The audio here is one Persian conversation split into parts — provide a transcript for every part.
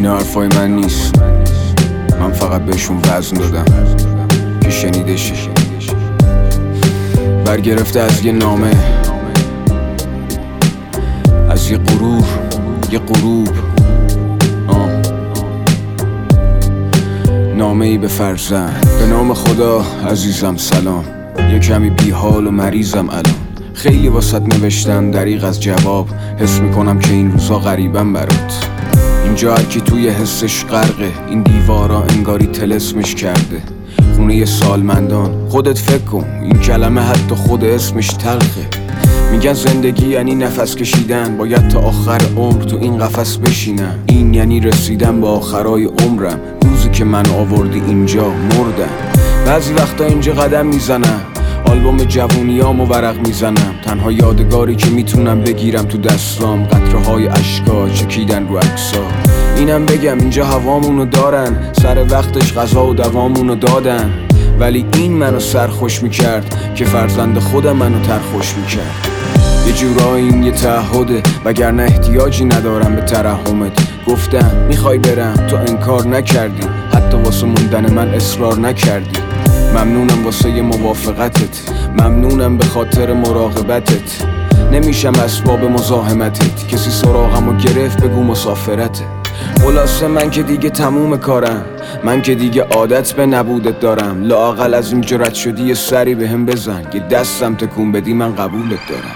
این حرفای من نیست، من فقط بهشون وزن دادم که شنیده شه. برگرفته از یه نامه، از یه غرور، یه غروب. نامه ای به فرزند. به نام خدا عزیزم سلام، یه کمی بیحال و مریضم الان. خیلی واسط نوشتم دریغ از جواب، حس میکنم که این روزا غریبم برات. اینجا هرکی توی حسش غرقه، این دیوارا انگاری طلسمش کرده. خونه سالمندان، خودت فکر کن این کلمه حتی خود اسمش تلخه. میگن زندگی یعنی نفس کشیدن، باید تا آخر عمر تو این قفس بشینم. این یعنی رسیدن به آخرای عمرم، روزی که من آوردی اینجا مردم. بعضی وقتا اینجا قدم میزنم، آلبوم جوونیامو ورق میزنم. تنها یادگاری که میتونم بگیرم تو دستام، قطره های اشکا چکیدن رو عکسا. اینم بگم اینجا هوامونو دارن، سر وقتش غذا و دوامونو دادن. ولی این منو سرخوش میکرد که فرزند خودم منو ترخوش میکرد. یه جورایی این یه تعهده، وگرنه احتیاجی ندارم به ترحمت. گفتم میخوای برم، تو انکار نکردی، حتی واسه موندن من اصرار نکردی. ممنونم واسه یه موافقتت، ممنونم به خاطر مراقبتت. نمیشم اسباب مزاحمتت، کسی سراغمو گرفت بگو مسافرته. خلاصه من که دیگه تموم کارم، من که دیگه عادت به نبودت دارم. لااقل از این جرأت شدی یه سری بهم بزن، یه دستم تکون بدی من قبولت دارم.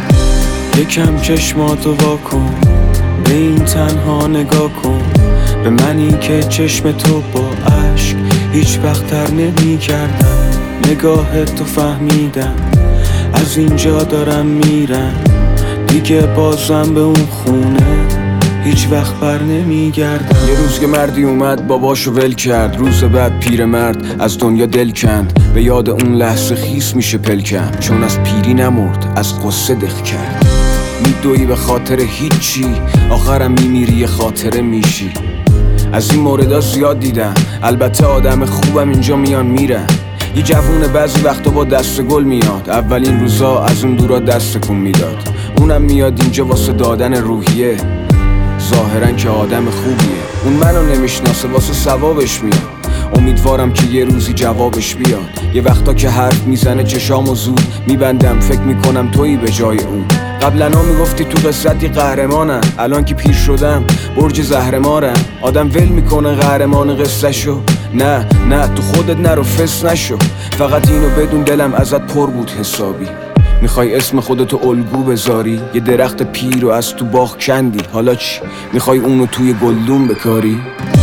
یکم چشماتو واکن، به این تنها نگاه کن. به منی که چشم تو با عشق هیچ وقت تر نمی کردم. نگاهت تو فهمیدم، از اینجا دارم میرم. دیگه بازم به اون خونه هیچ وقت بر نمیگردم. یه روز که مردی اومد باباشو ول کرد، روز بعد پیرمرد از دنیا دل کند. به یاد اون لحظه خیس میشه پلکم، چون از پیری نمرد از قصه دق کرد. میدوی به خاطر هیچی، آخرم میمیری یه خاطره میشی. از این موردا زیاد دیدم، البته آدم خوبم اینجا میان میرن. یه جوونه بعضی وقتا با دست گل میاد، اولین روزا از اون دورا دست کن میداد. اونم میاد اینجا واسه دادن روحیه، ظاهرا که آدم خوبیه. اون منو نمیشناسه واسه ثوابش میاد، امیدوارم که یه روزی جوابش بیاد. یه وقتا که حرف میزنه چشامو زود میبندم، فکر میکنم تویی به جای اون. قبلا میگفتی تو قصتی قهرمانم، الان که پیر شدم برج زهرمارم. آدم ول میکنه قهرمان قصه شو، نه تو خودت نرو فس نشو. فقط اینو بدون دلم ازت پر بود حسابی. میخوای اسم خودتو الگو بذاری، یه درخت پیر رو از تو باغ کندی. حالا چی؟ میخوای اونو توی گلدون بکاری؟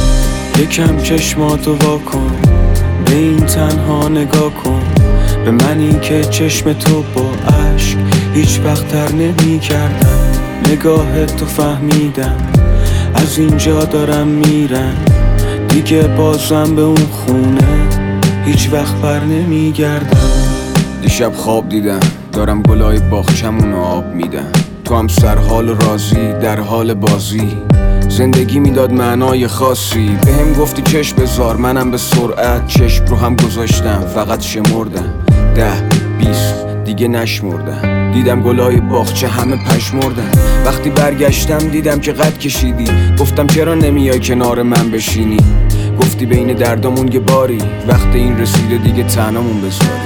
یکم چشماتو واکن، به این تنها نگاه کن. به منی که چشم تو با عشق هیچ وقت تر نمی کردم. نگاهت تو فهمیدم، از اینجا دارم میرم. دیگه بازم به اون خونه هیچ وقت بر نمی گردم. دیشب خواب دیدم دارم گلای باغچمونو آب میدم. تو هم سرحال و راضی در حال بازی. زندگی میداد معنای خاصی، بهم گفتی چشم بذار، منم به سرعت چشم رو هم گذاشتم. فقط شمردم 10 20 دیگه نشمردم. دیدم گلای باغچه همه پشمردن. وقتی برگشتم دیدم که قد کشیدی. گفتم چرا نمیای کنار من بشینی؟ گفتی بین دردامون یه باری، وقت این رسیده دیگه تنهامون بذاری.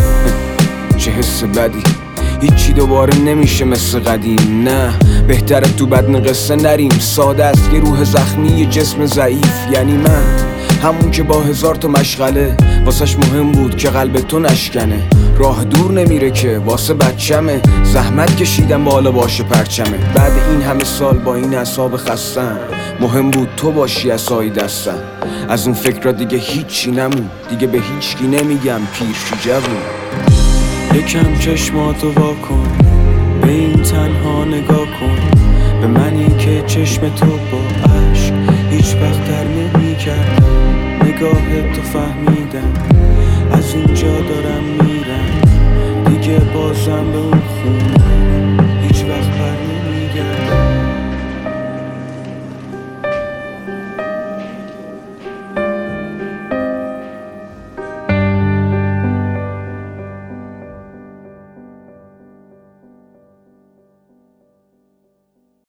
چه حس بدی، هیچی دوباره نمیشه مثل قدیم. نه بهتره تو بدن قصه نریم. ساده است یه روح زخمی، یه جسم ضعیف. یعنی من همون که با 1000 تا مشغله واسش مهم بود که قلب تو نشکنه. راه دور نمیره که واسه بچمه، زحمت کشیدم بالا باشه پرچمه. بعد این همه سال با این اعصاب خستم، مهم بود تو باشی عصای دستم. از اون فکر را دیگه هیچی نمون، دیگه به هیچکی نمیگم پیر شو جوون. یکم چشماتو واکن، به این تنها نگاه کن. به منی که چشم تو با عشق هیچ وقت تر نمی کردم. نگاهت تو فهمیدم، از اینجا دارم میرم. دیگه بازم به اون خونه